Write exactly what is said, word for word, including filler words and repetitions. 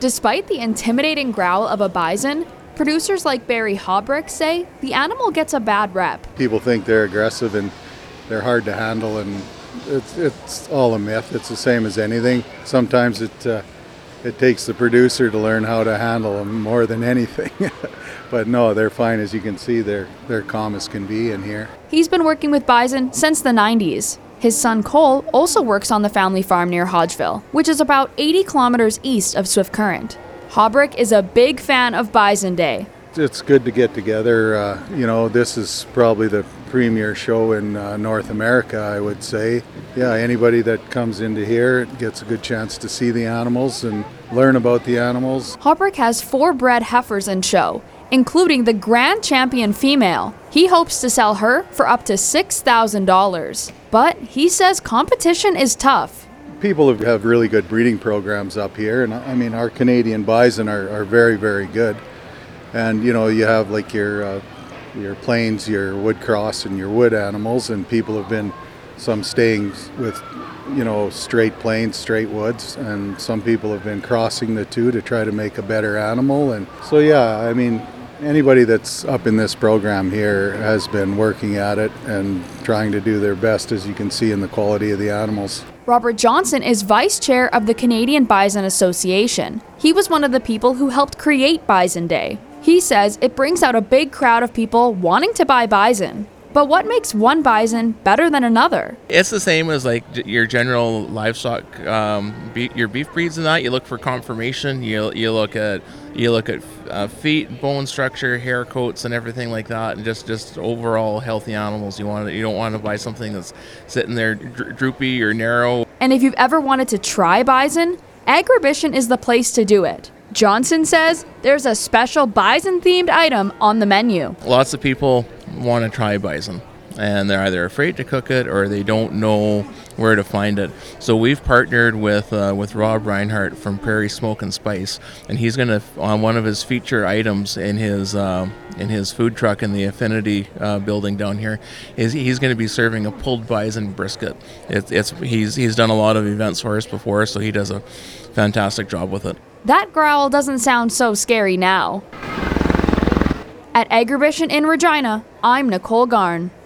Despite the intimidating growl of a bison, producers like Barry Hobrick say the animal gets a bad rep. People think they're aggressive and they're hard to handle, and it's, it's all a myth. It's the same as anything. Sometimes it uh, it takes the producer to learn how to handle them more than anything. But no, they're fine. As you can see, they're, they're calm as can be in here. He's been working with bison since the nineties. His son Cole also works on the family farm near Hodgeville, which is about eighty kilometers east of Swift Current. Hobrick is a big fan of Bison Day. It's good to get together. Uh, you know, this is probably the premier show in uh, North America, I would say. Yeah, anybody that comes into here gets a good chance to see the animals and learn about the animals. Hobrick has four bred heifers in show, including the grand champion female. He hopes to sell her for up to six thousand dollars. But he says competition is tough. People have really good breeding programs up here, and I mean, our Canadian bison are, are very, very good. And you know, you have like your uh, your plains, your wood cross, and your wood animals, and people have been some staying with, you know, straight plains, straight woods, and some people have been crossing the two to try to make a better animal. And so, yeah, I mean, anybody that's up in this program here has been working at it and trying to do their best, as you can see in the quality of the animals. Robert Johnson is vice chair of the Canadian Bison Association. He was one of the people who helped create Bison Day. He says it brings out a big crowd of people wanting to buy bison. But what makes one bison better than another? It's the same as like your general livestock, um, be, your beef breeds and that. You look for conformation. You you look at you look at uh, feet, bone structure, hair coats, and everything like that, and just, just overall healthy animals. You want to, you don't want to buy something that's sitting there dro- droopy or narrow. And if you've ever wanted to try bison, Agribition is the place to do it. Johnson says there's a special bison-themed item on the menu. Lots of people want to try bison, and they're either afraid to cook it or they don't know where to find it. So we've partnered with uh, with Rob Reinhardt from Prairie Smoke and Spice, and he's going to, on one of his feature items in his uh, in his food truck in the Affinity uh, building down here, is he's going to be serving a pulled bison brisket. It, it's he's he's done a lot of events for us before, so he does a fantastic job with it. That growl doesn't sound so scary now. At Agribition in Regina, I'm Nicole Garn.